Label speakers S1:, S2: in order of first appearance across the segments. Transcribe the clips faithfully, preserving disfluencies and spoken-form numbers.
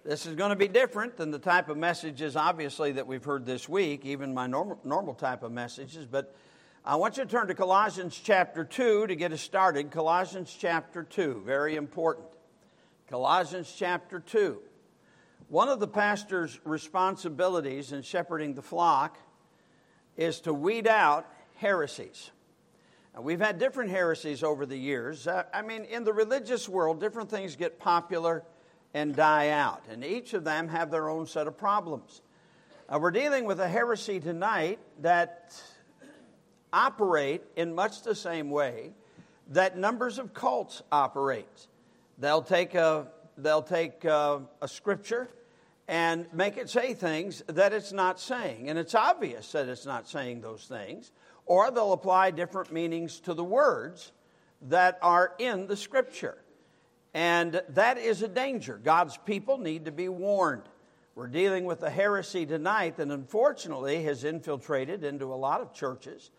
S1: This is going to be different than the type of messages, obviously, that we've heard this week, even my normal, normal type of messages. But I want you to turn to Colossians chapter two to get us started. Colossians chapter two, very important. Colossians chapter two. One of the pastor's responsibilities in shepherding the flock is to weed out heresies. Now, we've had different heresies over the years. Uh, I mean, in the religious world, different things get popular and die out. And each of them have their own set of problems. Uh, we're dealing with a heresy tonight that operate in much the same way that numbers of cults operate. They'll take a, they'll take a, a scripture and make it say things that it's not saying. And it's obvious that it's not saying those things. Or they'll apply different meanings to the words that are in the scripture. And that is a danger. God's people need to be warned. We're dealing with a heresy tonight that unfortunately has infiltrated into a lot of churches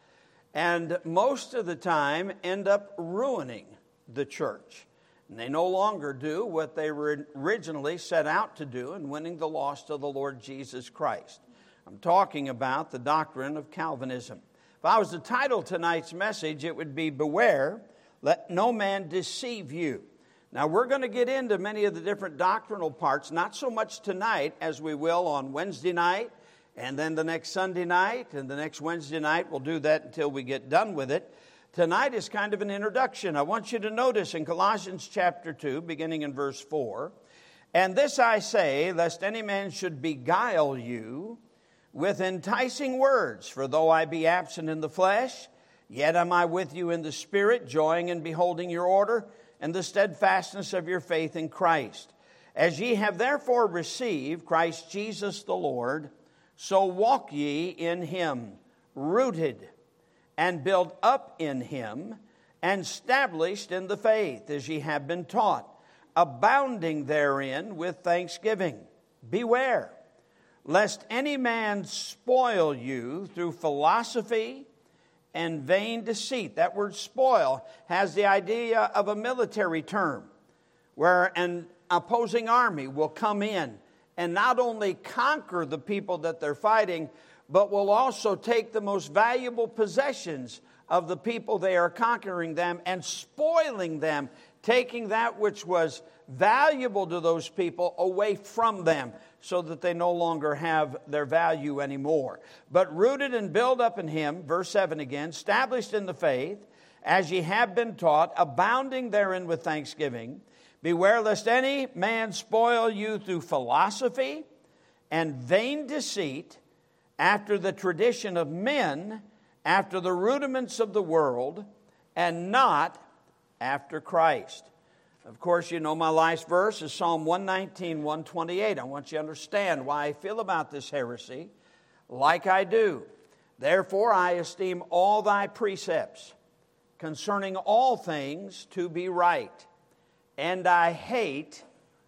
S1: and most of the time end up ruining the church. And they no longer do what they were originally set out to do in winning the lost to the Lord Jesus Christ. I'm talking about the doctrine of Calvinism. If I was to title tonight's message, it would be Beware, Let No Man Deceive You. Now, we're going to get into many of the different doctrinal parts, not so much tonight as we will on Wednesday night, and then the next Sunday night, and the next Wednesday night. We'll do that until we get done with it. Tonight is kind of an introduction. I want you to notice in Colossians chapter two, beginning in verse four, "And this I say, lest any man should beguile you with enticing words. For though I be absent in the flesh, yet am I with you in the spirit, joying in beholding your order, and the steadfastness of your faith in Christ. As ye have therefore received Christ Jesus the Lord, so walk ye in him, rooted and built up in him, and established in the faith, as ye have been taught, abounding therein with thanksgiving. Beware, lest any man spoil you through philosophy and vain deceit." That word spoil has the idea of a military term where an opposing army will come in and not only conquer the people that they're fighting, but will also take the most valuable possessions of the people they are conquering them and spoiling them, taking that which was valuable to those people away from them so that they no longer have their value anymore. "But rooted and built up in him," verse seven again, "established in the faith, as ye have been taught, abounding therein with thanksgiving. Beware lest any man spoil you through philosophy and vain deceit, after the tradition of men, after the rudiments of the world, and not after Christ." Of course, you know my last verse is Psalm one nineteen, one twenty-eight. I want you to understand why I feel about this heresy like I do. "Therefore I esteem all thy precepts concerning all things to be right, and I hate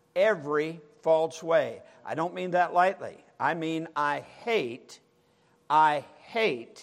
S1: every false way." I don't mean that lightly. I mean I hate, I hate,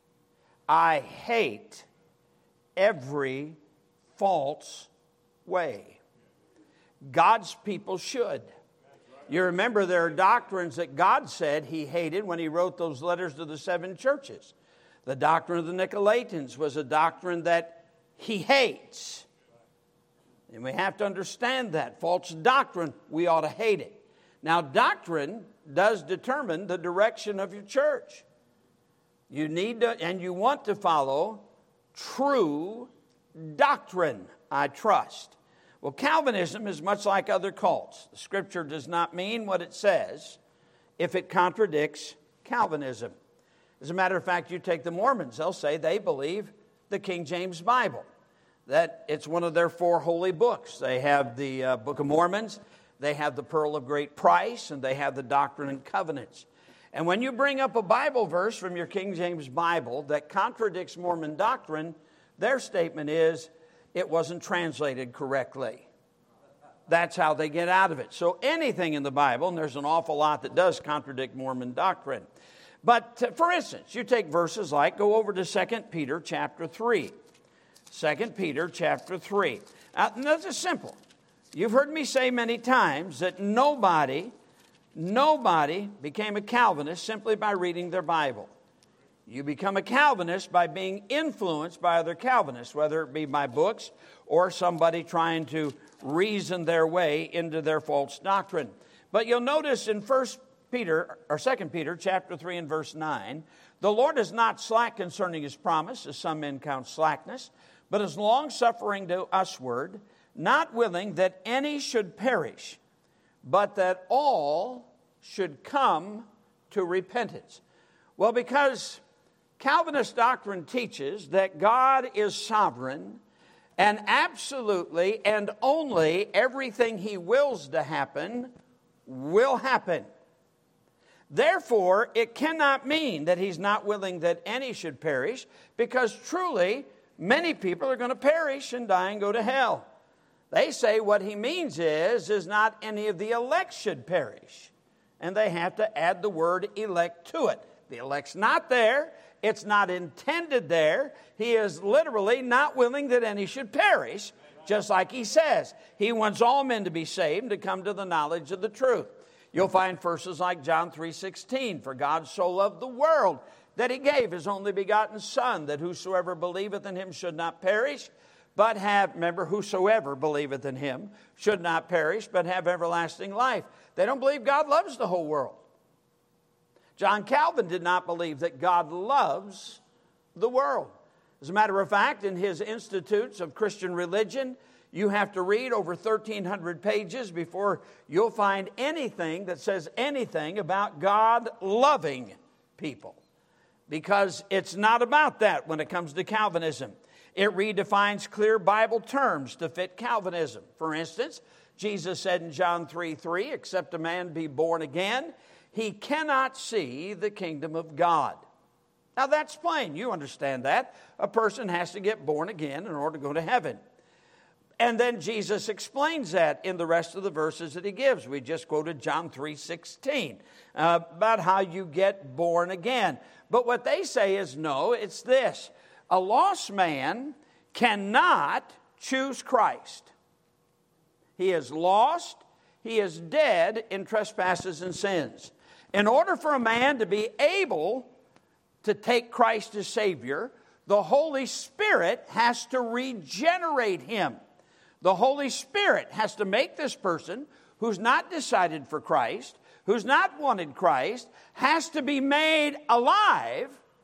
S1: I hate every false way. God's people should. You remember there are doctrines that God said he hated when he wrote those letters to the seven churches. The doctrine of the Nicolaitans was a doctrine that he hates. And we have to understand that. False doctrine, we ought to hate it. Now, doctrine does determine the direction of your church. You need to, and you want to follow true doctrine, I trust. Well, Calvinism is much like other cults. The Scripture does not mean what it says if it contradicts Calvinism. As a matter of fact, you take the Mormons, they'll say they believe the King James Bible, that it's one of their four holy books. They have the uh, Book of Mormons, they have the Pearl of Great Price, and they have the Doctrine and Covenants. And when you bring up a Bible verse from your King James Bible that contradicts Mormon doctrine, their statement is, it wasn't translated correctly. That's how they get out of it. So anything in the Bible, and there's an awful lot that does contradict Mormon doctrine. But uh, for instance, you take verses like, go over to Second Peter chapter three. Second Peter chapter three. Now, this is simple. You've heard me say many times that nobody, nobody became a Calvinist simply by reading their Bible. You become a Calvinist by being influenced by other Calvinists, whether it be by books or somebody trying to reason their way into their false doctrine. But you'll notice in First Peter or Second Peter chapter three and verse nine, the Lord is not slack concerning his promise, as some men count slackness, but is long-suffering to usward, not willing that any should perish, but that all should come to repentance. Well, because Calvinist doctrine teaches that God is sovereign and absolutely and only everything he wills to happen will happen. Therefore, it cannot mean that he's not willing that any should perish, because truly many people are going to perish and die and go to hell. They say what he means is, is not any of the elect should perish. And they have to add the word elect to it. The elect's not there. It's not intended there. He is literally not willing that any should perish, just like he says. He wants all men to be saved and to come to the knowledge of the truth. You'll find verses like John three sixteen, for God so loved the world that he gave his only begotten Son, that whosoever believeth in him should not perish, but have, remember, whosoever believeth in him should not perish, but have everlasting life. They don't believe God loves the whole world. John Calvin did not believe that God loves the world. As a matter of fact, in his Institutes of Christian Religion, you have to read over thirteen hundred pages before you'll find anything that says anything about God loving people. Because it's not about that when it comes to Calvinism. It redefines clear Bible terms to fit Calvinism. For instance, Jesus said in John three three, except a man be born again, he cannot see the kingdom of God. Now that's plain. You understand that. A person has to get born again in order to go to heaven. And then Jesus explains that in the rest of the verses that he gives. We just quoted John three sixteen uh, about how you get born again. But what they say is no, it's this. A lost man cannot choose Christ. He is lost. He is dead in trespasses and sins. In order for a man to be able to take Christ as Savior, the Holy Spirit has to regenerate him. The Holy Spirit has to make this person who's not decided for Christ, who's not wanted Christ, has to be made alive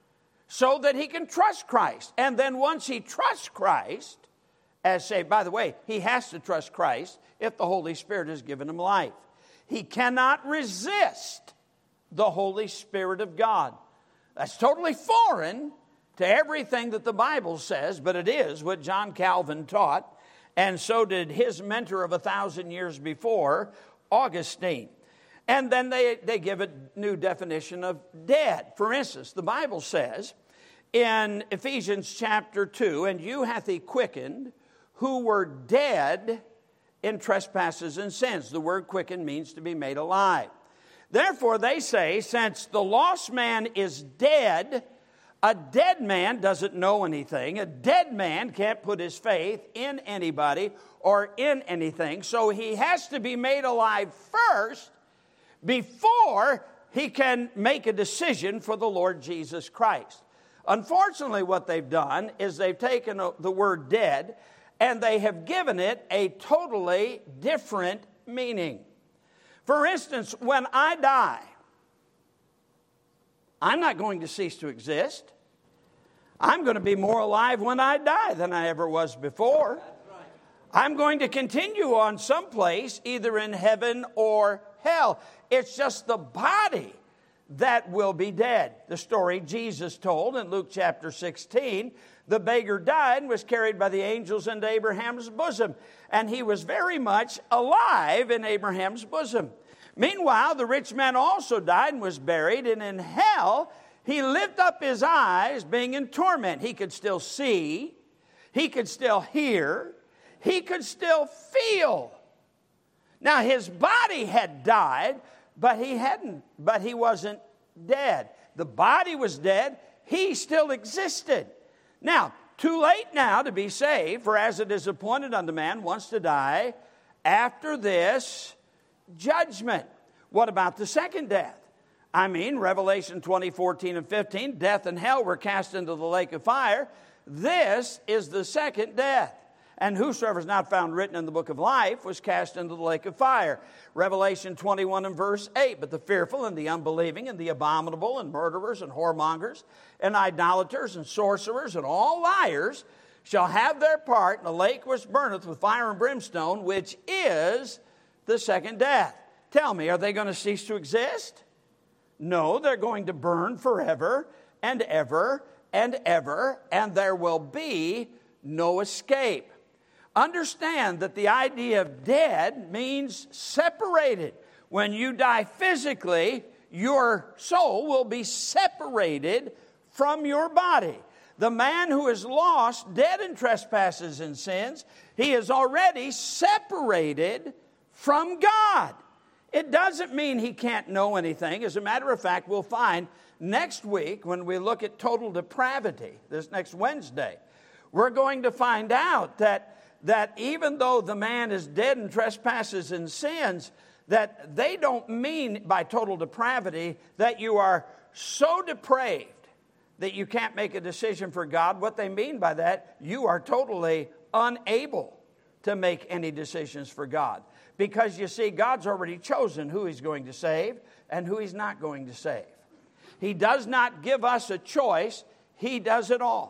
S1: so that he can trust Christ. And then once he trusts Christ, as saved, by the way, he has to trust Christ if the Holy Spirit has given him life. He cannot resist the Holy Spirit of God. That's totally foreign to everything that the Bible says, but it is what John Calvin taught, and so did his mentor of a thousand years before, Augustine. And then they, they give a new definition of dead. For instance, the Bible says in Ephesians chapter two, and you hath he quickened who were dead in trespasses and sins. The word quicken means to be made alive. Therefore, they say, since the lost man is dead, a dead man doesn't know anything. A dead man can't put his faith in anybody or in anything. So he has to be made alive first before he can make a decision for the Lord Jesus Christ. Unfortunately, what they've done is they've taken the word dead and they have given it a totally different meaning. For instance, when I die, I'm not going to cease to exist. I'm going to be more alive when I die than I ever was before. I'm going to continue on someplace, either in heaven or hell. It's just the body that will be dead. The story Jesus told in Luke chapter sixteen, the beggar died and was carried by the angels into Abraham's bosom. And he was very much alive in Abraham's bosom. Meanwhile, the rich man also died and was buried. And in hell, he lifted up his eyes, being in torment. He could still see. He could still hear. He could still feel. Now, his body had died, but he hadn't, but he wasn't dead. The body was dead. He still existed. Now, too late now to be saved, for as it is appointed unto man once to die, after this, judgment. What about the second death? I mean, Revelation twenty, fourteen, and fifteen, death and hell were cast into the lake of fire. This is the second death. And whosoever is not found written in the book of life was cast into the lake of fire. Revelation twenty-one and verse eight, but the fearful and the unbelieving and the abominable and murderers and whoremongers and idolaters and sorcerers and all liars shall have their part in the lake which burneth with fire and brimstone, which is the second death. Tell me, are they going to cease to exist? No, they're going to burn forever and ever and ever, and there will be no escape. Understand that the idea of dead means separated. When you die physically, your soul will be separated from your body. The man who is lost, dead in trespasses and sins, he is already separated from God. It doesn't mean he can't know anything. As a matter of fact, we'll find next week when we look at total depravity, this next Wednesday, we're going to find out that that even though the man is dead in trespasses and sins, that they don't mean by total depravity that you are so depraved that you can't make a decision for God. What they mean by that, you are totally unable to make any decisions for God. Because you see, God's already chosen who He's going to save and who He's not going to save. He does not give us a choice. He does it all.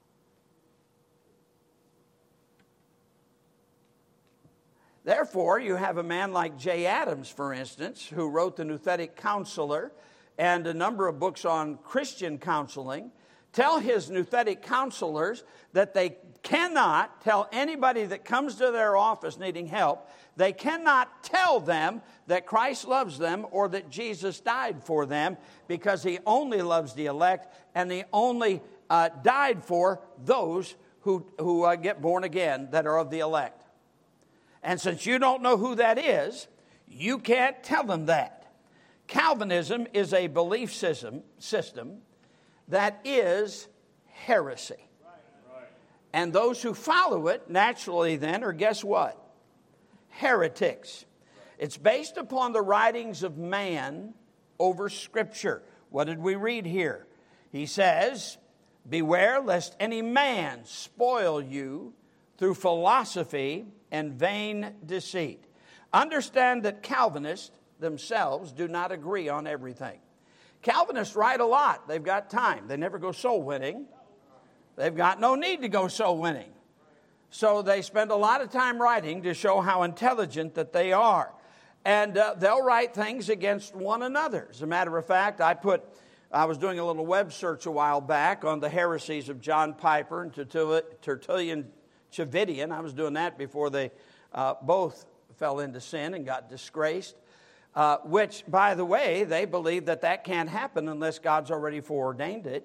S1: Therefore, you have a man like Jay Adams, for instance, who wrote the Nouthetic Counselor and a number of books on Christian counseling, tell his Nouthetic counselors that they cannot tell anybody that comes to their office needing help, they cannot tell them that Christ loves them or that Jesus died for them, because He only loves the elect and He only uh, died for those who, who uh, get born again that are of the elect. And since you don't know who that is, you can't tell them that. Calvinism is a belief system, system that is heresy. Right, right. And those who follow it naturally then are, guess what? Heretics. It's based upon the writings of man over Scripture. What did we read here? He says, beware lest any man spoil you through philosophy and vain deceit. Understand that Calvinists themselves do not agree on everything. Calvinists write a lot. They've got time. They never go soul winning. They've got no need to go soul winning. So they spend a lot of time writing to show how intelligent that they are. And uh, they'll write things against one another. As a matter of fact, I put, I was doing a little web search a while back on the heresies of John Piper and Tertullian Chividian. I was doing that before they uh, both fell into sin and got disgraced, uh, which, by the way, they believe that that can't happen unless God's already foreordained it.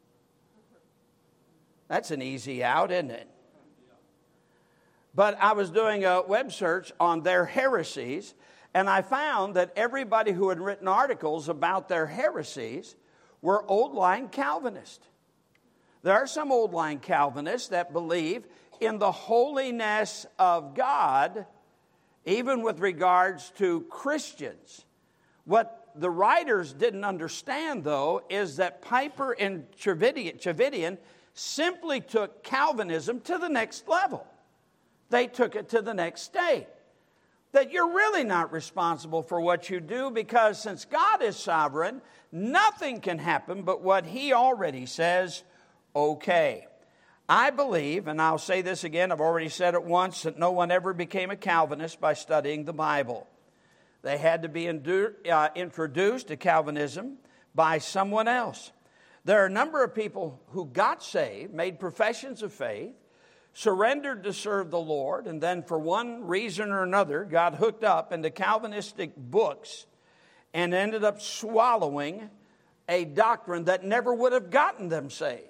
S1: That's an easy out, isn't it? But I was doing a web search on their heresies, and I found that everybody who had written articles about their heresies were old-line Calvinists. There are some old-line Calvinists that believe in the holiness of God, even with regards to Christians. What the writers didn't understand, though, is that Piper and Chividian simply took Calvinism to the next level. They took it to the next state. That you're really not responsible for what you do, because since God is sovereign, nothing can happen but what He already says, okay. I believe, and I'll say this again, I've already said it once, that no one ever became a Calvinist by studying the Bible. They had to be indu- uh, introduced to Calvinism by someone else. There are a number of people who got saved, made professions of faith, surrendered to serve the Lord, and then for one reason or another got hooked up into Calvinistic books and ended up swallowing a doctrine that never would have gotten them saved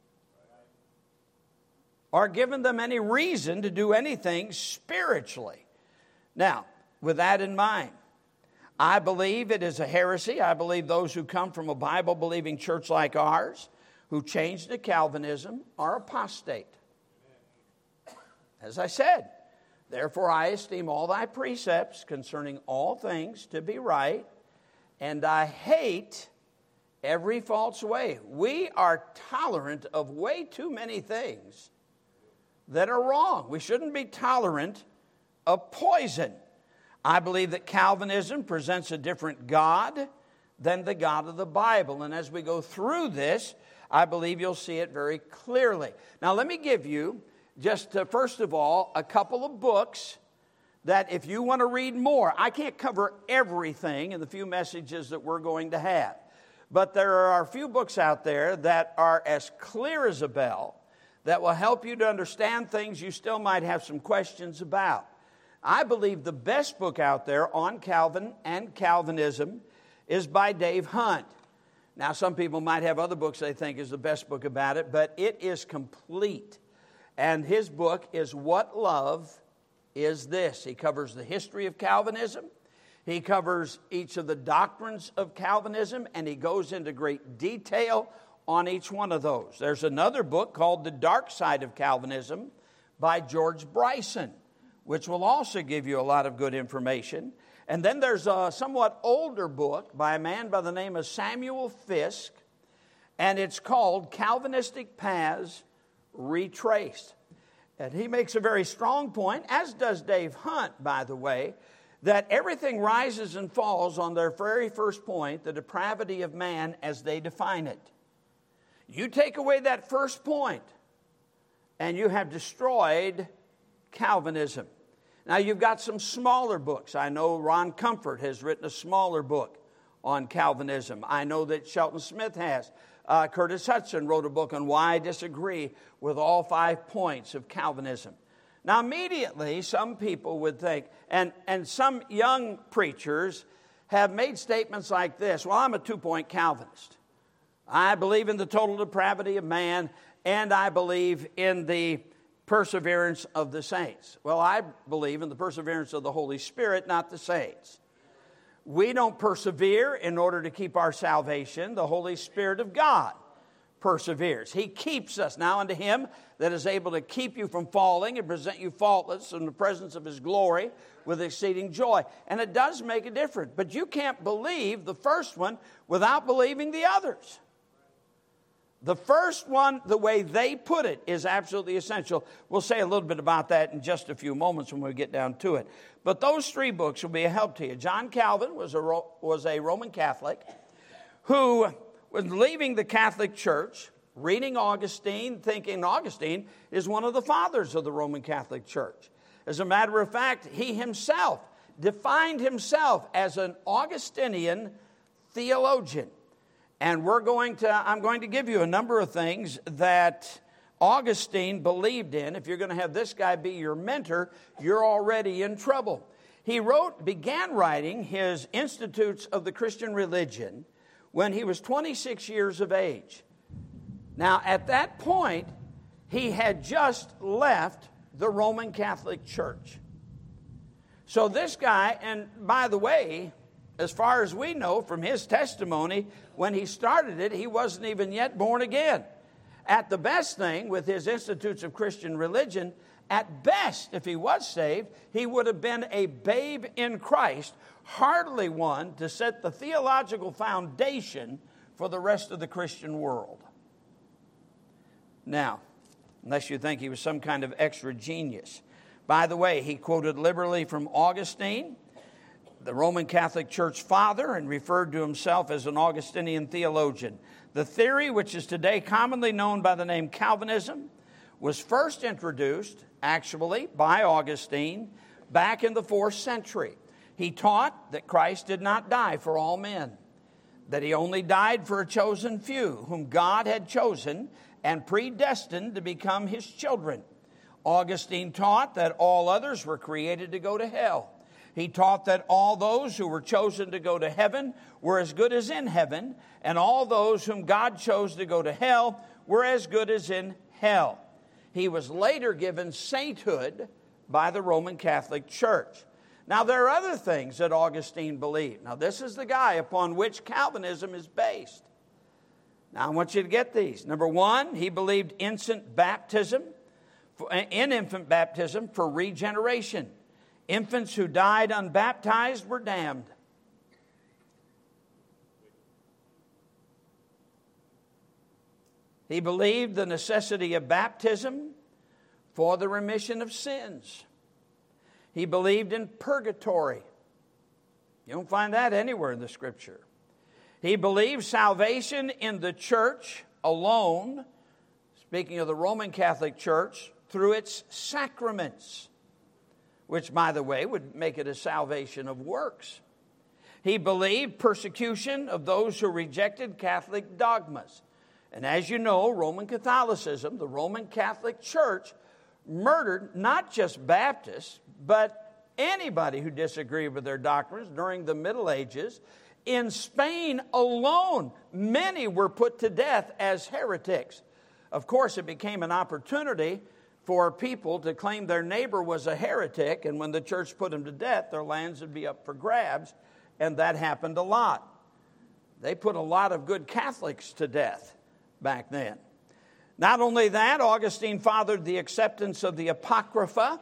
S1: or given them any reason to do anything spiritually. Now, with that in mind, I believe it is a heresy. I believe those who come from a Bible-believing church like ours, who changed to Calvinism, are apostate. As I said, Therefore I esteem all thy precepts concerning all things to be right, and I hate every false way. We are tolerant of way too many things that are wrong. We shouldn't be tolerant of poison. I believe that Calvinism presents a different God than the God of the Bible. And as we go through this, I believe you'll see it very clearly. Now, let me give you just, uh, first of all, a couple of books that if you want to read more, I can't cover everything in the few messages that we're going to have. But there are a few books out there that are as clear as a bell that will help you to understand things you still might have some questions about. I believe the best book out there on Calvin and Calvinism is by Dave Hunt. Now, some people might have other books they think is the best book about it, but it is complete. And his book is What Love Is This? He covers the history of Calvinism. He covers each of the doctrines of Calvinism, and he goes into great detail on each one of those. There's another book called The Dark Side of Calvinism by George Bryson, which will also give you a lot of good information. And then there's a somewhat older book by a man by the name of Samuel Fisk, and it's called Calvinistic Paths Retraced. And he makes a very strong point, as does Dave Hunt, by the way, that everything rises and falls on their very first point, the depravity of man as they define it. You take away that first point, and you have destroyed Calvinism. Now, you've got some smaller books. I know Ron Comfort has written a smaller book on Calvinism. I know that Shelton Smith has. Uh, Curtis Hudson wrote a book on why I disagree with all five points of Calvinism. Now, immediately, some people would think, and, and some young preachers have made statements like this: well, I'm a two-point Calvinist. I believe in the total depravity of man, and I believe in the perseverance of the saints. Well, I believe in the perseverance of the Holy Spirit, not the saints. We don't persevere in order to keep our salvation. The Holy Spirit of God perseveres. He keeps us. Now unto him that is able to keep you from falling and present you faultless in the presence of his glory with exceeding joy. And it does make a difference. But you can't believe the first one without believing the others. The first one, the way they put it, is absolutely essential. We'll say a little bit about that in just a few moments when we get down to it. But those three books will be a help to you. John Calvin was a, was a Roman Catholic who was leaving the Catholic Church, reading Augustine, thinking Augustine is one of the fathers of the Roman Catholic Church. As a matter of fact, he himself defined himself as an Augustinian theologian. And we're going to, I'm going to give you a number of things that Augustine believed in. If you're going to have this guy be your mentor, you're already in trouble. He wrote, began writing his Institutes of the Christian Religion when he was twenty-six years of age. Now, at that point, he had just left the Roman Catholic Church. So this guy, and by the way, as far as we know from his testimony, when he started it, he wasn't even yet born again. At the best thing with his Institutes of Christian Religion, at best, if he was saved, he would have been a babe in Christ, hardly one to set the theological foundation for the rest of the Christian world. Now, unless you think he was some kind of extra genius. By the way, he quoted liberally from Augustine, the Roman Catholic Church father, and referred to himself as an Augustinian theologian. The theory, which is today commonly known by the name Calvinism, was first introduced, actually, by Augustine back in the fourth century. He taught that Christ did not die for all men, that he only died for a chosen few, whom God had chosen and predestined to become his children. Augustine taught that all others were created to go to hell. He taught that all those who were chosen to go to heaven were as good as in heaven, and all those whom God chose to go to hell were as good as in hell. He was later given sainthood by the Roman Catholic Church. Now, there are other things that Augustine believed. Now, this is the guy upon which Calvinism is based. Now, I want you to get these. Number one, he believed infant baptism in infant baptism for regeneration. Infants who died unbaptized were damned. He believed the necessity of baptism for the remission of sins. He believed in purgatory. You don't find that anywhere in the Scripture. He believed salvation in the church alone, speaking of the Roman Catholic Church, through its sacraments, which, by the way, would make it a salvation of works. He believed persecution of those who rejected Catholic dogmas. And as you know, Roman Catholicism, the Roman Catholic Church, murdered not just Baptists, but anybody who disagreed with their doctrines during the Middle Ages. In Spain alone, many were put to death as heretics. Of course, it became an opportunity for people to claim their neighbor was a heretic, and when the church put him to death, their lands would be up for grabs, and that happened a lot. They put a lot of good Catholics to death back then. Not only that, Augustine fathered the acceptance of the Apocrypha,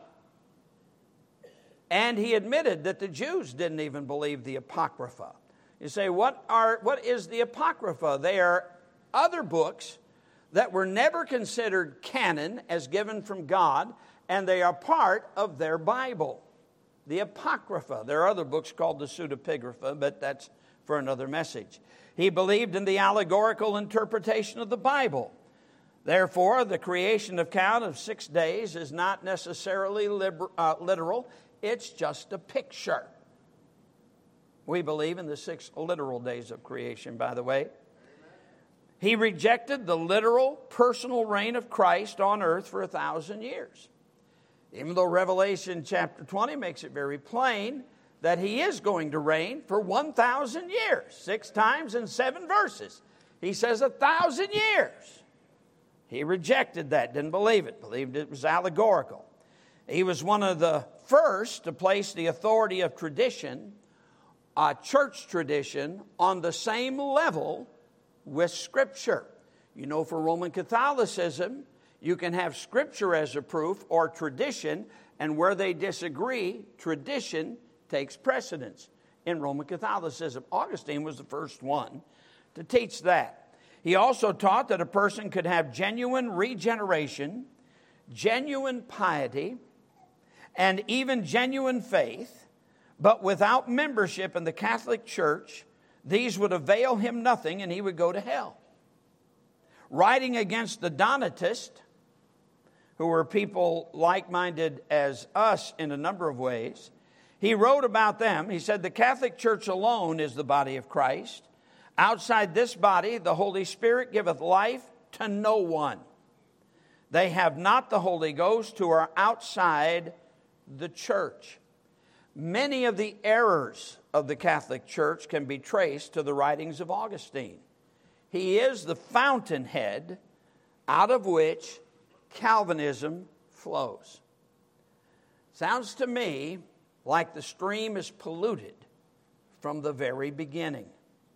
S1: and he admitted that the Jews didn't even believe the Apocrypha. You say, what are what is the Apocrypha? They are other books that were never considered canon as given from God, and they are part of their Bible. The Apocrypha. There are other books called the Pseudepigrapha, but that's for another message. He believed in the allegorical interpretation of the Bible. Therefore, the creation account of six days is not necessarily liber- uh, literal. It's just a picture. We believe in the six literal days of creation, by the way. He rejected the literal personal reign of Christ on earth for a thousand years. Even though Revelation chapter twenty makes it very plain that he is going to reign for one thousand years, six times in seven verses. He says a thousand years. He rejected that, didn't believe it, believed it was allegorical. He was one of the first to place the authority of tradition, uh, church tradition, on the same level with Scripture. You know, for Roman Catholicism, you can have Scripture as a proof or tradition, and where they disagree, tradition takes precedence in Roman Catholicism. Augustine was the first one to teach that. He also taught that a person could have genuine regeneration, genuine piety, and even genuine faith, but without membership in the Catholic Church, these would avail him nothing and he would go to hell. Writing against the Donatists, who were people like-minded as us in a number of ways, he wrote about them. He said, the Catholic Church alone is the body of Christ. Outside this body, the Holy Spirit giveth life to no one. They have not the Holy Ghost who are outside the church. Many of the errors of the Catholic Church can be traced to the writings of Augustine. He is the fountainhead out of which Calvinism flows. Sounds to me like the stream is polluted from the very beginning,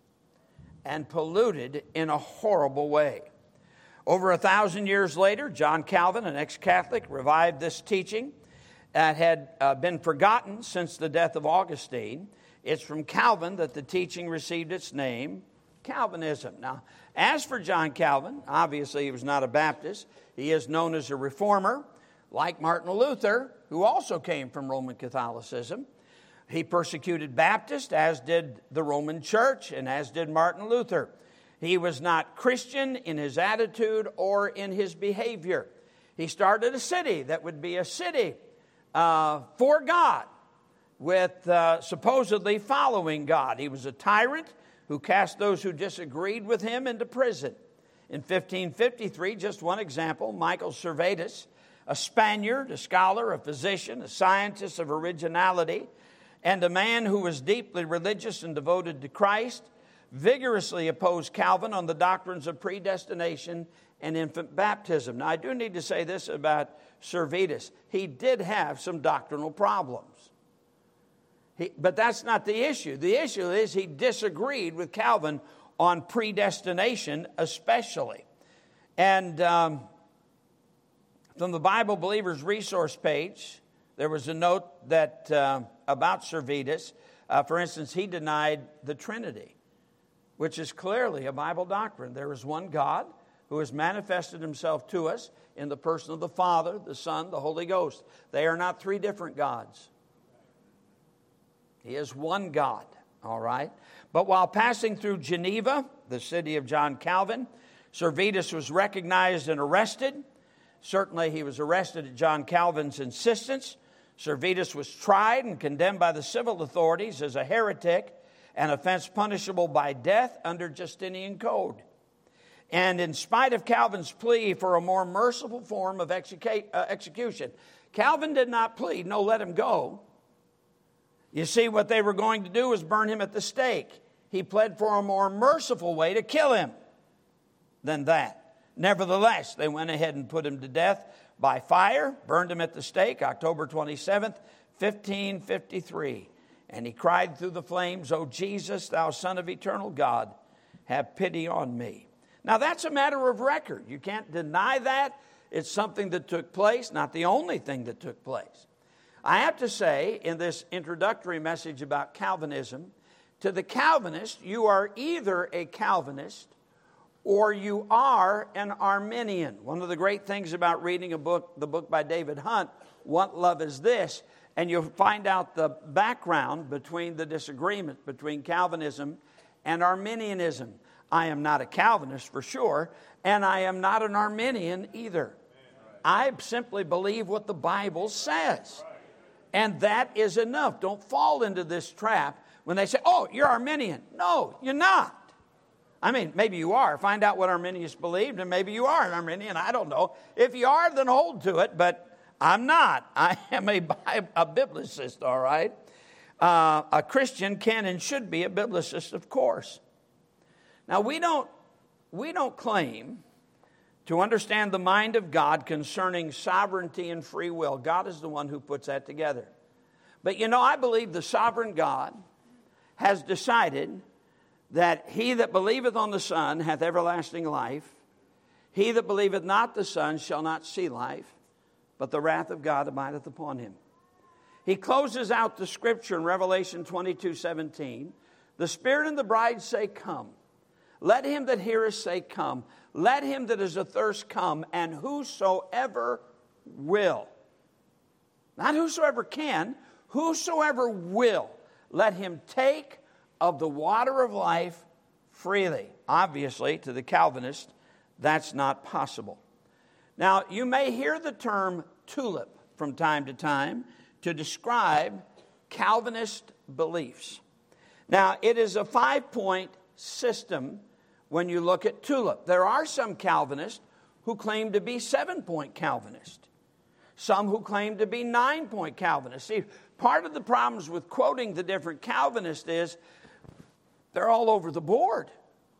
S1: and polluted in a horrible way. Over a thousand years later, John Calvin, an ex-Catholic, revived this teaching that had uh, been forgotten since the death of Augustine. It's from Calvin that the teaching received its name, Calvinism. Now, as for John Calvin, obviously he was not a Baptist. He is known as a reformer, like Martin Luther, who also came from Roman Catholicism. He persecuted Baptists, as did the Roman Church, and as did Martin Luther. He was not Christian in his attitude or in his behavior. He started a city that would be a city uh, for God, with uh, supposedly following God. He was a tyrant who cast those who disagreed with him into prison. In fifteen fifty-three, just one example, Michael Servetus, a Spaniard, a scholar, a physician, a scientist of originality, and a man who was deeply religious and devoted to Christ, vigorously opposed Calvin on the doctrines of predestination and infant baptism. Now, I do need to say this about Servetus. He did have some doctrinal problems. He, but that's not the issue. The issue is he disagreed with Calvin on predestination especially. And um, from the Bible Believers resource page, there was a note that uh, about Servetus. Uh, for instance, he denied the Trinity, which is clearly a Bible doctrine. There is one God who has manifested himself to us in the person of the Father, the Son, the Holy Ghost. They are not three different gods. He is one God, all right? But while passing through Geneva, the city of John Calvin, Servetus was recognized and arrested. Certainly he was arrested at John Calvin's insistence. Servetus was tried and condemned by the civil authorities as a heretic, an offense punishable by death under Justinian Code. And in spite of Calvin's plea for a more merciful form of execu- uh, execution, Calvin did not plead, no, let him go. You see, what they were going to do was burn him at the stake. He pled for a more merciful way to kill him than that. Nevertheless, they went ahead and put him to death by fire, burned him at the stake, October twenty-seventh, fifteen fifty-three. And he cried through the flames, "O Jesus, thou Son of eternal God, have pity on me." Now, that's a matter of record. You can't deny that. It's something that took place, not the only thing that took place. I have to say, in this introductory message about Calvinism, to the Calvinist, you are either a Calvinist or you are an Arminian. One of the great things about reading a book, the book by David Hunt, What Love Is This? And you'll find out the background between the disagreement between Calvinism and Arminianism. I am not a Calvinist for sure, and I am not an Arminian either. I simply believe what the Bible says. And that is enough. Don't fall into this trap when they say, "Oh, you're Arminian." No, you're not. I mean, maybe you are. Find out what Arminians believed, and maybe you are an Arminian. I don't know. If you are, then hold to it, but I'm not. I am a, a biblicist, all right? Uh, a Christian can and should be a biblicist, of course. Now, we don't, we don't claim to understand the mind of God concerning sovereignty and free will. God is the one who puts that together. But you know, I believe the sovereign God has decided that he that believeth on the Son hath everlasting life. He that believeth not the Son shall not see life, but the wrath of God abideth upon him. He closes out the scripture in Revelation twenty-two seventeen. The Spirit and the bride say, "Come." Let him that heareth say, "Come." Let him that is athirst come, and whosoever will. Not whosoever can, whosoever will. Let him take of the water of life freely. Obviously, to the Calvinist, that's not possible. Now, you may hear the term tulip from time to time to describe Calvinist beliefs. Now, it is a five-point system when you look at tulip. There are some Calvinists who claim to be seven-point Calvinist. Some who claim to be nine-point Calvinist. See, part of the problems with quoting the different Calvinists is they're all over the board.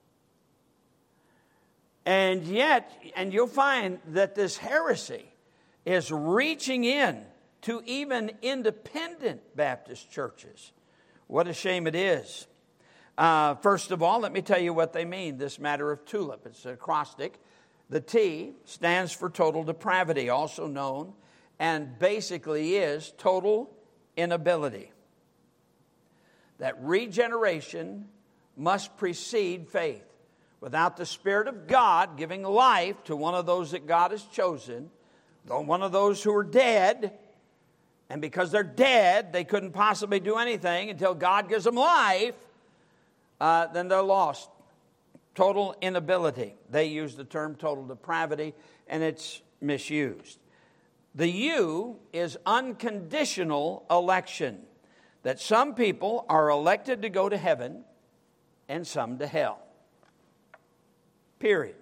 S1: And yet, and you'll find that this heresy is reaching in to even independent Baptist churches. What a shame it is. Uh, first of all, let me tell you what they mean, this matter of tulip. It's an acrostic. The T stands for total depravity, also known, and basically is total inability. That regeneration must precede faith. Without the Spirit of God giving life to one of those that God has chosen, though one of those who are dead, and because they're dead, they couldn't possibly do anything until God gives them life, uh, then they're lost. Total inability. They use the term total depravity, and it's misused. The U is unconditional election. That some people are elected to go to heaven and some to hell. Period.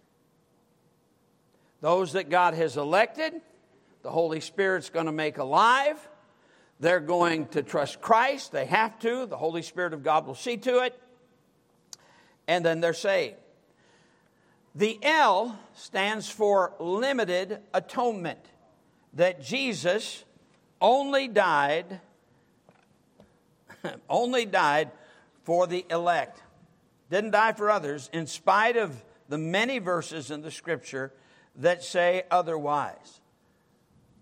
S1: Those that God has elected, the Holy Spirit's going to make alive. They're going to trust Christ. They have to. The Holy Spirit of God will see to it. And then they're saved. The L stands for limited atonement. That Jesus only died, only died for the elect. Didn't die for others, in spite of the many verses in the Scripture that say otherwise.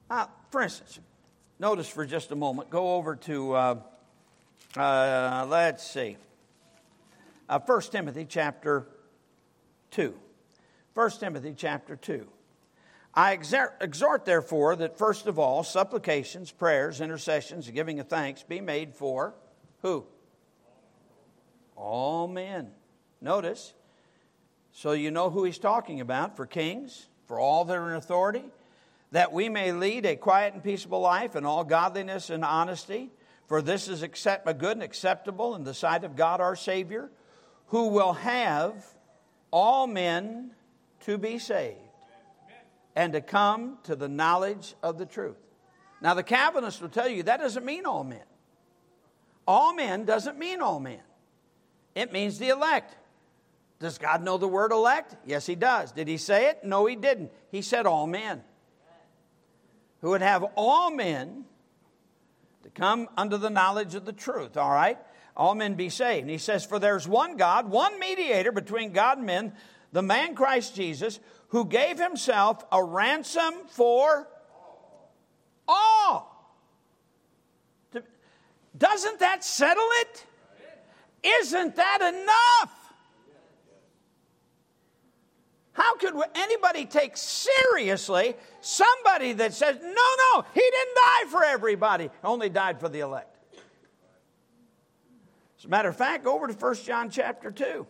S1: Uh, for instance, notice for just a moment, go over to, uh, uh, let's see, uh, First Timothy chapter two. First Timothy chapter two. I exhort, exhort, therefore, that first of all, supplications, prayers, intercessions, and giving of thanks be made for who? All men. Notice, so you know who he's talking about, for kings, for all that are in authority, that we may lead a quiet and peaceable life in all godliness and honesty, for this is accept, a good and acceptable in the sight of God our Savior, who will have all men to be saved and to come to the knowledge of the truth. Now the Calvinists will tell you that doesn't mean all men. All men doesn't mean all men. It means the elect. Does God know the word elect? Yes, He does. Did He say it? No, He didn't. He said all men. Who would have all men to come unto the knowledge of the truth, all right? All men be saved. And He says, for there's one God, one mediator between God and men, the man Christ Jesus, who gave Himself a ransom for all. Doesn't that settle it? Isn't that enough? How could anybody take seriously somebody that says, no, no, He didn't die for everybody, only died for the elect? As a matter of fact, go over to First John chapter two.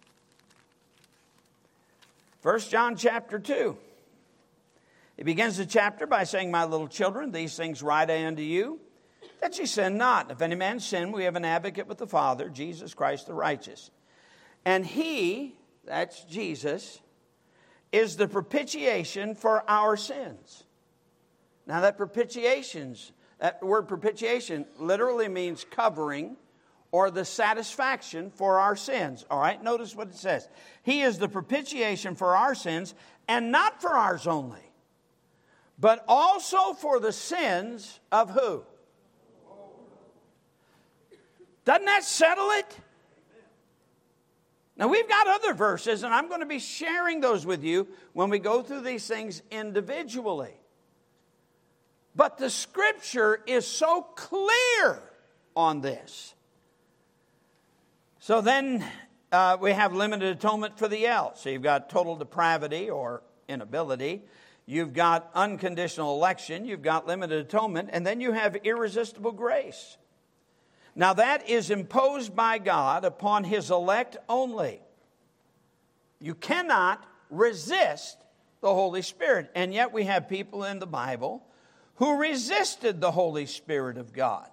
S1: First John chapter two. He begins the chapter by saying, my little children, these things write I unto you, that ye sin not. If any man sin, we have an advocate with the Father, Jesus Christ the righteous. And He, that's Jesus, is the propitiation for our sins. Now that propitiations, that word propitiation literally means covering or the satisfaction for our sins. All right, notice what it says. He is the propitiation for our sins, and not for ours only, but also for the sins of who? Doesn't that settle it? Now, we've got other verses, and I'm going to be sharing those with you when we go through these things individually. But the Scripture is so clear on this. So then uh, we have limited atonement for the L. So you've got total depravity or inability. You've got unconditional election. You've got limited atonement. And then you have irresistible grace. Now that is imposed by God upon His elect only. You cannot resist the Holy Spirit. And yet we have people in the Bible who resisted the Holy Spirit of God.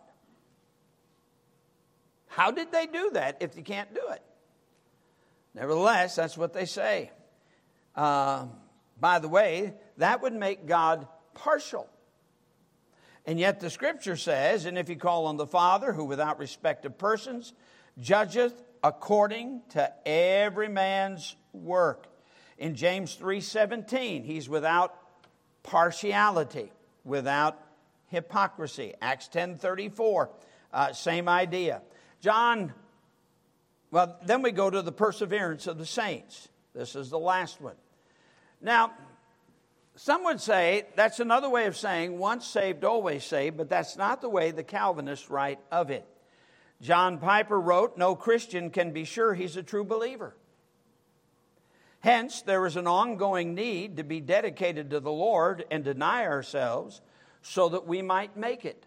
S1: How did they do that if you can't do it? Nevertheless, that's what they say. Uh, by the way, that would make God partial. And yet the Scripture says, and if you call on the Father, who without respect of persons, judgeth according to every man's work. In James three seventeen, He's without partiality, without hypocrisy. Acts ten thirty-four, uh, same idea. John, well, then we go to the perseverance of the saints. This is the last one. Now, some would say that's another way of saying once saved, always saved, but that's not the way the Calvinists write of it. John Piper wrote, no Christian can be sure he's a true believer. Hence, there is an ongoing need to be dedicated to the Lord and deny ourselves so that we might make it.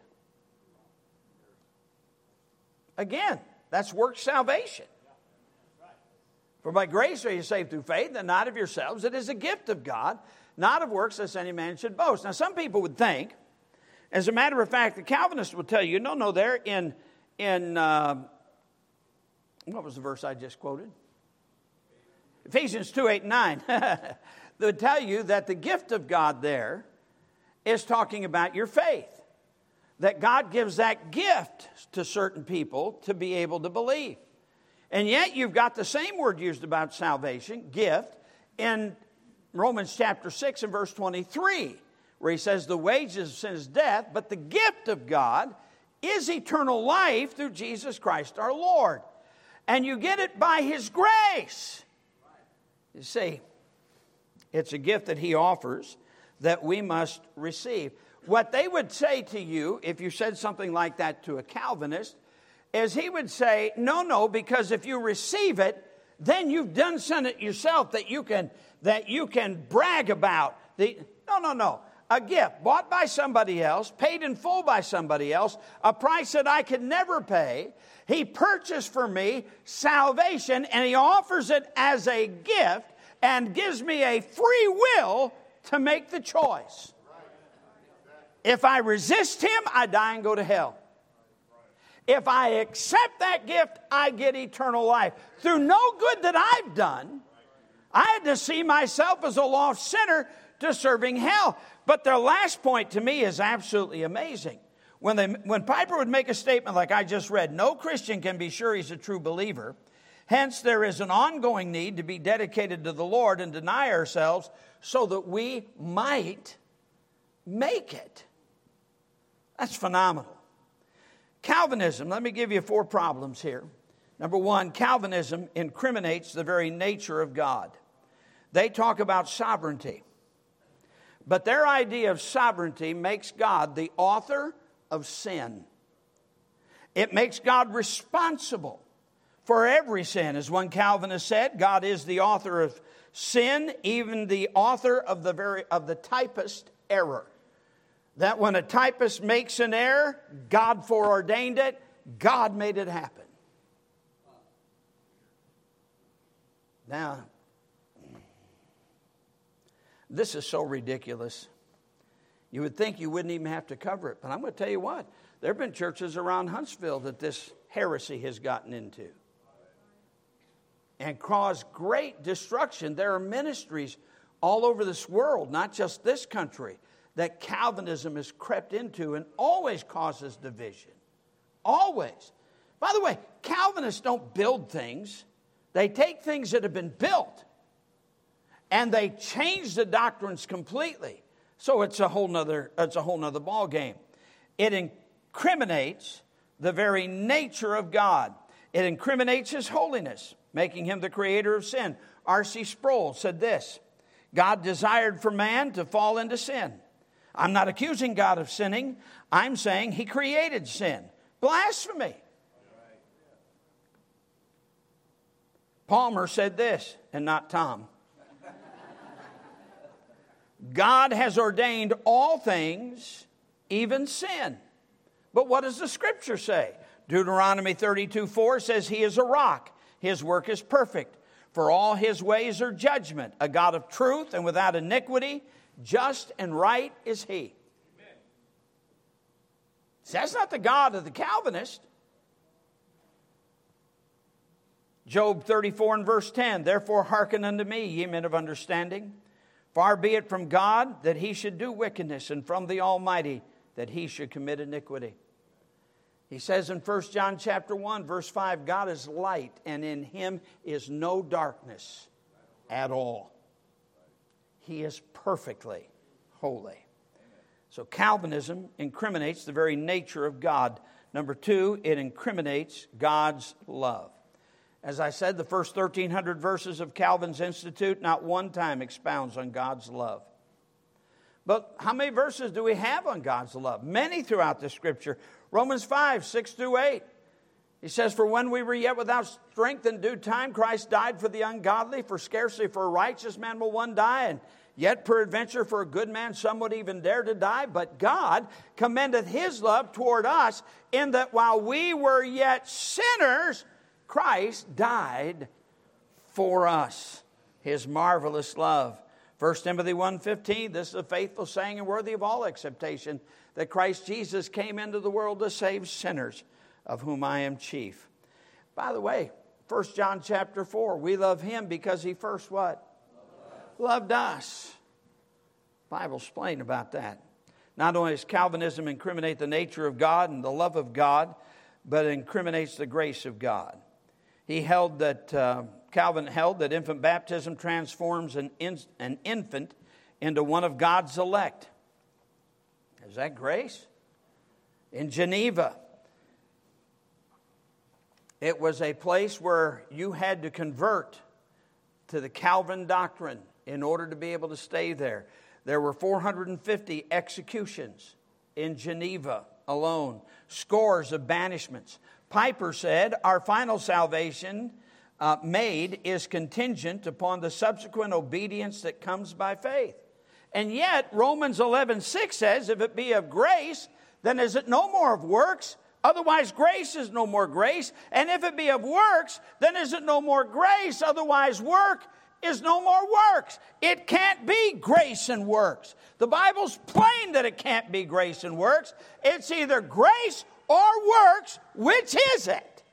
S1: Again, that's work salvation. For by grace are you saved through faith, and not of yourselves. It is a gift of God, not of works, lest any man should boast. Now, some people would think, as a matter of fact, the Calvinists would tell you, no, no, they're in, in uh, what was the verse I just quoted? Ephesians two, eight, and nine. They would tell you that the gift of God there is talking about your faith. That God gives that gift to certain people to be able to believe. And yet you've got the same word used about salvation, gift, in Romans chapter six and verse twenty-three, where he says the wages of sin is death, but the gift of God is eternal life through Jesus Christ our Lord. And you get it by His grace. You see, it's a gift that He offers that we must receive. what they would say to you, if you said something like that to a Calvinist, is he would say, no, no, because if you receive it, then you've done something yourself that you can that you can brag about. The, no, no, no. A gift bought by somebody else, paid in full by somebody else, a price that I could never pay. He purchased for me salvation, and he offers it as a gift and gives me a free will to make the choice. If I resist him, I die and go to hell. If I accept that gift, I get eternal life. Through no good that I've done, I had to see myself as a lost sinner to serving hell. But their last point to me is absolutely amazing. When, they, when Piper would make a statement like I just read, no Christian can be sure he's a true believer. Hence, there is an ongoing need to be dedicated to the Lord and deny ourselves so that we might make it. That's phenomenal. Calvinism, let me give you four problems here. Number one, Calvinism incriminates the very nature of God. They talk about sovereignty. But their idea of sovereignty makes God the author of sin. It makes God responsible for every sin. As one Calvinist said, God is the author of sin, even the author of the very of the typist error. That when a typist makes an error, God foreordained it, God made it happen. Now, this is so ridiculous. You would think you wouldn't even have to cover it. But I'm going to tell you what. There have been churches around Huntsville that this heresy has gotten into. And caused great destruction. There are ministries all over this world, not just this country, that Calvinism has crept into and always causes division. Always. By the way, Calvinists don't build things. They take things that have been built and they change the doctrines completely. So it's a whole nother, it's a whole nother ball game. It incriminates the very nature of God. It incriminates his holiness, making him the creator of sin. R C Sproul said this: God desired for man to fall into sin. I'm not accusing God of sinning. I'm saying he created sin. Blasphemy. Palmer said this, and not Tom. God has ordained all things, even sin. But what does the Scripture say? Deuteronomy thirty-two four says he is a rock. His work is perfect. For all his ways are judgment. A God of truth and without iniquity. Just and right is he. Amen. See, that's not the God of the Calvinist. Job thirty-four and verse ten. Therefore hearken unto me, ye men of understanding. Far be it from God that he should do wickedness, and from the Almighty that he should commit iniquity. He says in First John chapter one, verse five, God is light, and in him is no darkness at all. He is perfectly holy. So Calvinism incriminates the very nature of God. Number two, it incriminates God's love. As I said, the first thirteen hundred verses of Calvin's Institute not one time expounds on God's love. But how many verses do we have on God's love? Many throughout the Scripture. Romans five, six through eight. He says, for when we were yet without strength in due time, Christ died for the ungodly, for scarcely for a righteous man will one die, and yet peradventure for a good man some would even dare to die. But God commendeth his love toward us, in that while we were yet sinners, Christ died for us. His marvelous love. First Timothy one fifteen, this is a faithful saying and worthy of all acceptation, that Christ Jesus came into the world to save sinners, of whom I am chief. By the way, First John chapter four, we love him because he first what? Loved us. Bible's plain about that. Not only does Calvinism incriminate the nature of God and the love of God, but it incriminates the grace of God. He held that, uh, Calvin held that infant baptism transforms an, in, an infant into one of God's elect. Is that grace? In Geneva, it was a place where you had to convert to the Calvin doctrine in order to be able to stay there. There were four hundred fifty executions in Geneva alone, scores of banishments. Piper said, our final salvation uh, made is contingent upon the subsequent obedience that comes by faith. And yet, Romans eleven six says, if it be of grace, then is it no more of works? Otherwise, grace is no more grace. And if it be of works, then is it no more grace? Otherwise, work is no more works. It can't be grace and works. The Bible's plain that it can't be grace and works. It's either grace or works. Which is it?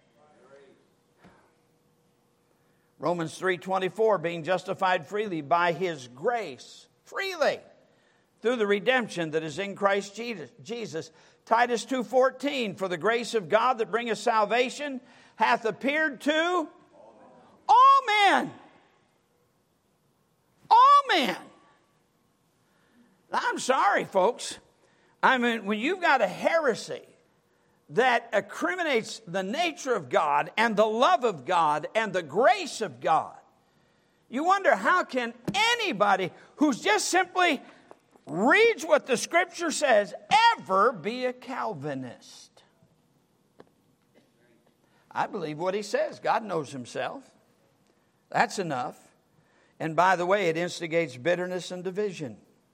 S1: Romans three twenty-four, being justified freely by his grace, freely, through the redemption that is in Christ Jesus. Titus two fourteen, for the grace of God that bringeth salvation hath appeared to all men. All men. I'm sorry, folks. I mean, when you've got a heresy that incriminates the nature of God and the love of God and the grace of God, you wonder how can anybody who's just simply reads what the Scripture says ever be a Calvinist? I believe what he says. God knows himself. That's enough. And by the way, it instigates bitterness and division.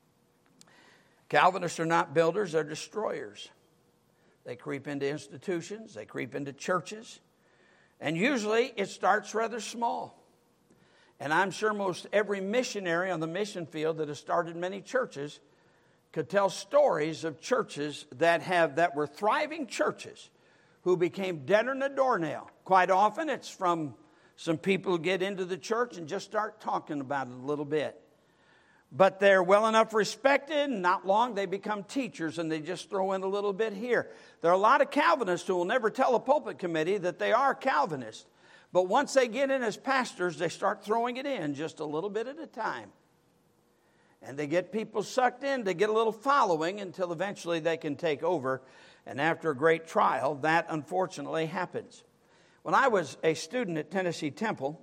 S1: Calvinists are not builders, they're destroyers. They creep into institutions, they creep into churches, and usually it starts rather small. And I'm sure most every missionary on the mission field that has started many churches could tell stories of churches that have that were thriving churches who became deader than a doornail. Quite often it's from some people who get into the church and just start talking about it a little bit. But they're well enough respected, and not long they become teachers, and they just throw in a little bit here. There are a lot of Calvinists who will never tell a pulpit committee that they are Calvinists. But once they get in as pastors, they start throwing it in just a little bit at a time. And they get people sucked in to get a little following until eventually they can take over. And after a great trial, that unfortunately happens. When I was a student at Tennessee Temple,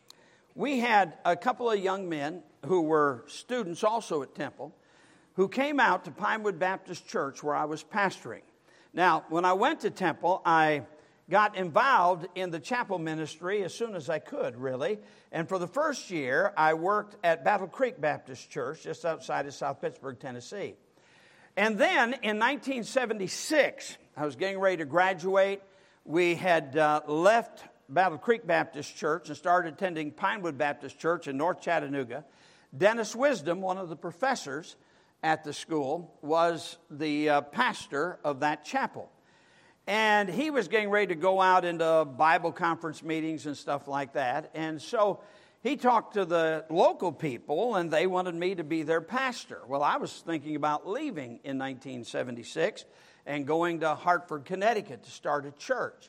S1: we had a couple of young men who were students also at Temple who came out to Pinewood Baptist Church where I was pastoring. Now, when I went to Temple, I got involved in the chapel ministry as soon as I could, really. And for the first year, I worked at Battle Creek Baptist Church just outside of South Pittsburgh, Tennessee. And then in nineteen seventy-six, I was getting ready to graduate. We had uh, left Battle Creek Baptist Church and started attending Pinewood Baptist Church in North Chattanooga. Dennis Wisdom, one of the professors at the school, was the uh, pastor of that chapel. And he was getting ready to go out into Bible conference meetings and stuff like that. And so he talked to the local people, and they wanted me to be their pastor. Well, I was thinking about leaving in nineteen seventy-six and going to Hartford, Connecticut to start a church.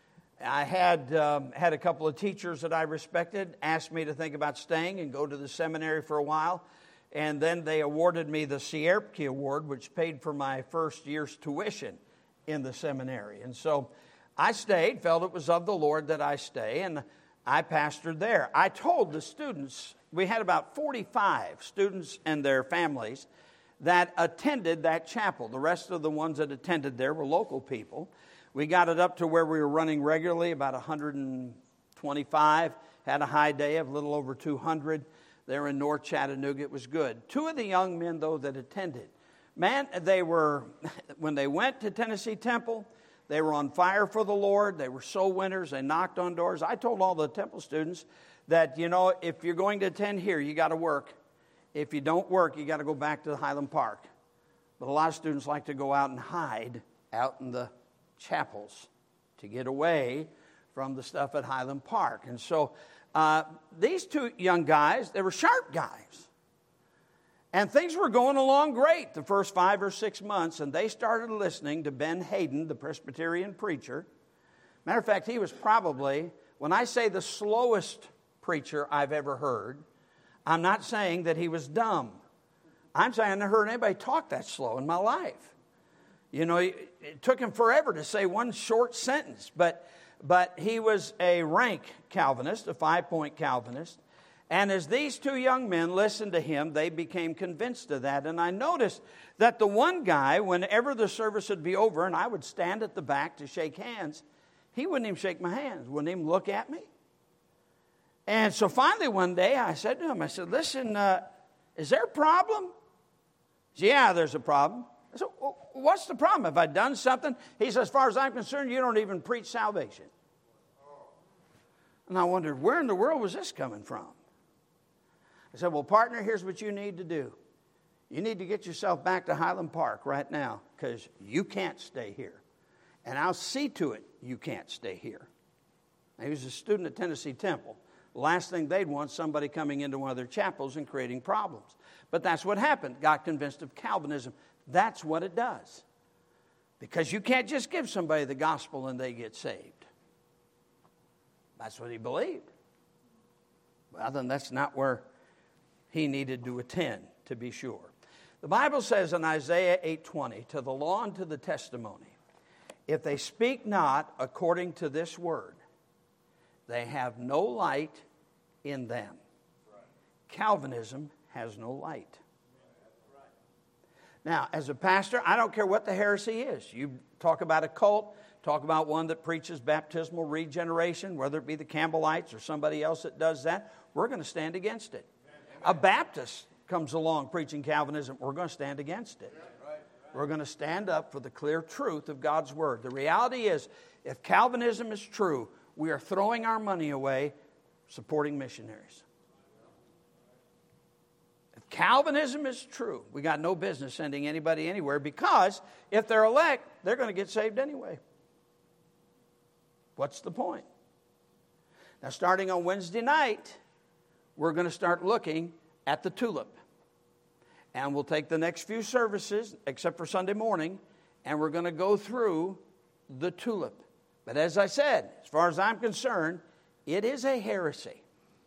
S1: I had um, had a couple of teachers that I respected asked me to think about staying and go to the seminary for a while. And then they awarded me the Sierpke Award, which paid for my first year's tuition in the seminary. And so I stayed, felt it was of the Lord that I stay, and I pastored there. I told the students, we had about forty-five students and their families that attended that chapel. The rest of the ones that attended there were local people. We got it up to where we were running regularly, about one hundred twenty-five, had a high day of a little over two hundred. There in North Chattanooga, it was good. Two of the young men, though, that attended, man, they were, when they went to Tennessee Temple, they were on fire for the Lord. They were soul winners. They knocked on doors. I told all the Temple students that, you know, if you're going to attend here, you got to work. If you don't work, you got to go back to Highland Park. But a lot of students like to go out and hide out in the chapels to get away from the stuff at Highland Park. And so uh, these two young guys, they were sharp guys. And things were going along great the first five or six months, and they started listening to Ben Hayden, the Presbyterian preacher. Matter of fact, he was probably, when I say the slowest preacher I've ever heard, I'm not saying that he was dumb. I'm saying I never heard anybody talk that slow in my life. You know, it took him forever to say one short sentence, but but he was a rank Calvinist, a five-point Calvinist. And as these two young men listened to him, they became convinced of that. And I noticed that the one guy, whenever the service would be over and I would stand at the back to shake hands, he wouldn't even shake my hands, wouldn't even look at me. And so finally one day I said to him, I said, listen, uh, is there a problem? He said, yeah, there's a problem. I said, well, what's the problem? Have I done something? He said, as far as I'm concerned, you don't even preach salvation. And I wondered, where in the world was this coming from? I said, well, partner, here's what you need to do. You need to get yourself back to Highland Park right now because you can't stay here. And I'll see to it you can't stay here. Now, he was a student at Tennessee Temple. The last thing they'd want somebody coming into one of their chapels and creating problems. But that's what happened. Got convinced of Calvinism. That's what it does. Because you can't just give somebody the gospel and they get saved. That's what he believed. Well, then that's not where he needed to attend, to be sure. The Bible says in Isaiah eight twenty, to the law and to the testimony, if they speak not according to this word, they have no light in them. Calvinism has no light. Now, as a pastor, I don't care what the heresy is. You talk about a cult, talk about one that preaches baptismal regeneration, whether it be the Campbellites or somebody else that does that, we're going to stand against it. A Baptist comes along preaching Calvinism, we're going to stand against it. We're going to stand up for the clear truth of God's Word. The reality is, if Calvinism is true, we are throwing our money away supporting missionaries. If Calvinism is true, we got no business sending anybody anywhere because if they're elect, they're going to get saved anyway. What's the point? Now, starting on Wednesday night, we're going to start looking at the tulip. And we'll take the next few services, except for Sunday morning, and we're going to go through the tulip. But as I said, as far as I'm concerned, it is a heresy.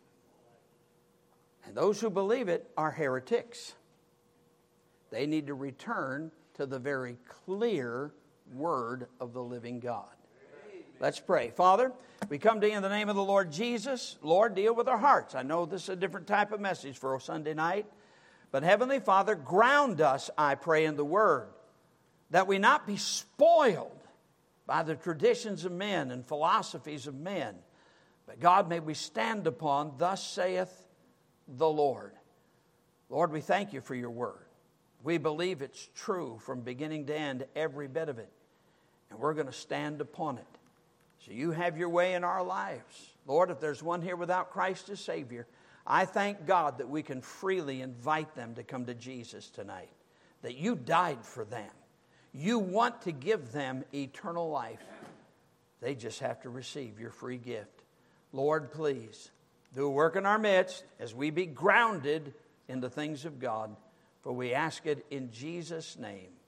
S1: And those who believe it are heretics. They need to return to the very clear word of the living God. Let's pray. Father, we come to you in the name of the Lord Jesus. Lord, deal with our hearts. I know this is a different type of message for a Sunday night. But Heavenly Father, ground us, I pray, in the Word, that we not be spoiled by the traditions of men and philosophies of men. But God, may we stand upon, thus saith the Lord. Lord, we thank you for your Word. We believe it's true from beginning to end, every bit of it. And we're going to stand upon it. So you have your way in our lives. Lord, if there's one here without Christ as Savior, I thank God that we can freely invite them to come to Jesus tonight. That you died for them. You want to give them eternal life. They just have to receive your free gift. Lord, please do a work in our midst as we be grounded in the things of God. For we ask it in Jesus' name.